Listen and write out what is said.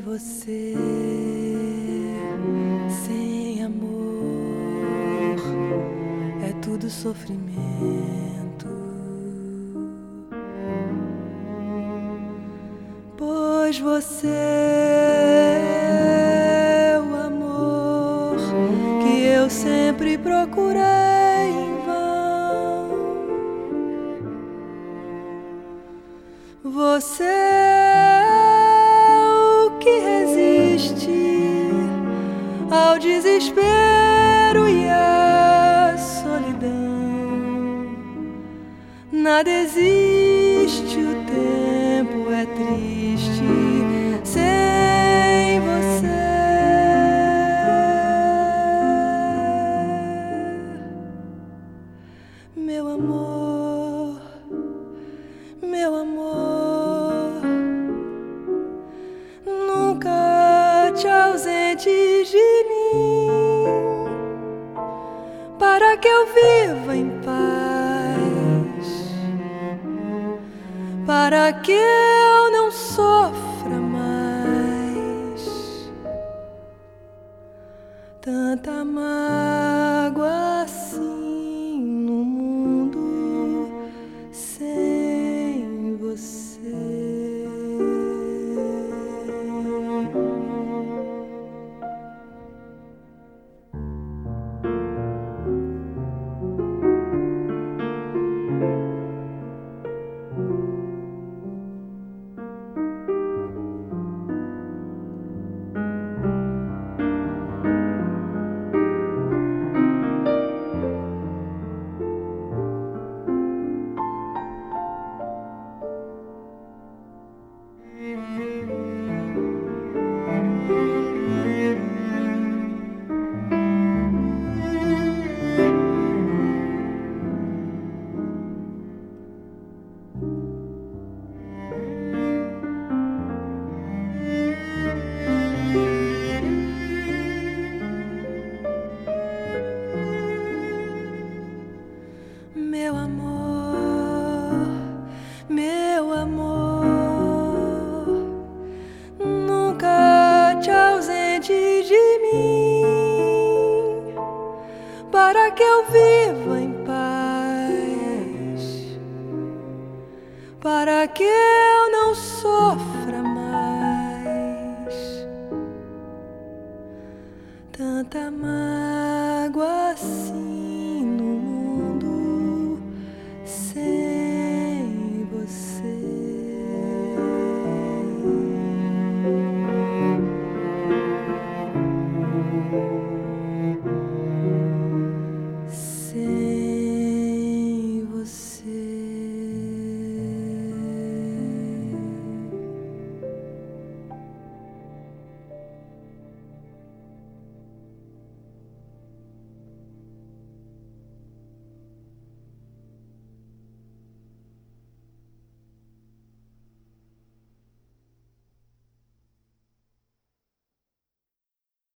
você, sem amor, é tudo sofrimento. Pois você é o amor que eu sempre procurei em vão. Você é o que resiste ao desespero e à solidão. Nada existe, o tempo é triste sem você. Meu amor, meu amor, nunca te ausentes de mim, para que eu viva em paz, para que eu não sofra mais tanta mágoa assim no mundo sem você. Meu amor, meu amor, nunca te ausentes de mim, para que eu viva em paz, para que eu não sofra mais tanta mágoa